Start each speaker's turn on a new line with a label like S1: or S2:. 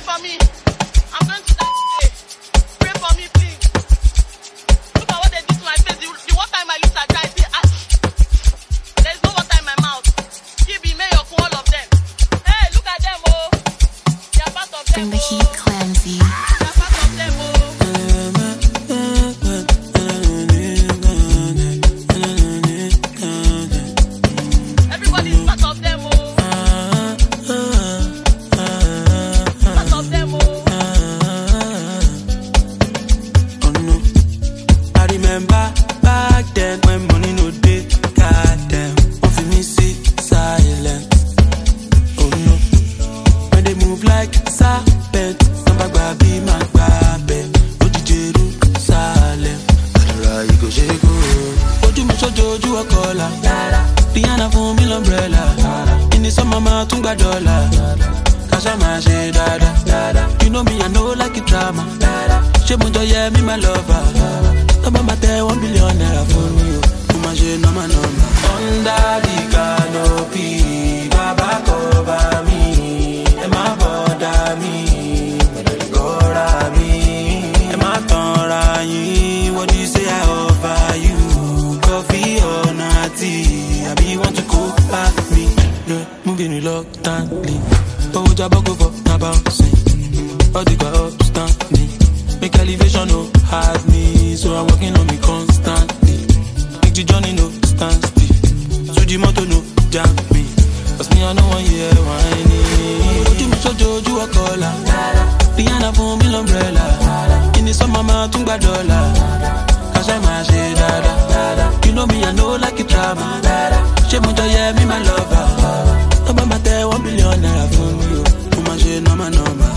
S1: for me. I'm going to die today. Pray for me, please. Look at what they did to my face. The one time I used to die, there is no water in my mouth. Kibi, Mayor, all of them. Hey, look at them, oh. They are part of them.
S2: Bring the heat, Clancy.
S1: They are part of them, oh. Everybody is part of them, oh. Part of them, oh.
S3: Oh no, I remember back then when money no dey. Goddamn, one for me see silent. Oh no, when they move like serpent, somebody be my baby. Oji Jerusalem, Adora you go shake. Oju mi sojo oju okola. Rihanna for me umbrella. In the summer ma tunga dollar. Kasha ma she dada. You know me I know like it drama. She munjo yeah me my lover. Taba mate 1 billion naira for me. Uma she no ma no ma. Under the canopy, Baba cover me. Emma bother me, Gora me. Emma tonra yin. What do you say I offer you? Coffee or natty? I be want to cook back me. Yeah, moving reluctantly. But Jabba go for na bouncing. All the go upstanding. Make elevation no hard me. So I'm working on me constantly. Make the journey no stand still. So the motor no jam me. Cause me I know one year whining. Oju mi sojo oju okola. Rihanna for me umbrella. In the summer ma tunga dollar. Kasha ma she dada. You know me I know like it drama. She munjo yeah me my lover. Taba mate 1 billion naira for me. Uma she no ma no ma.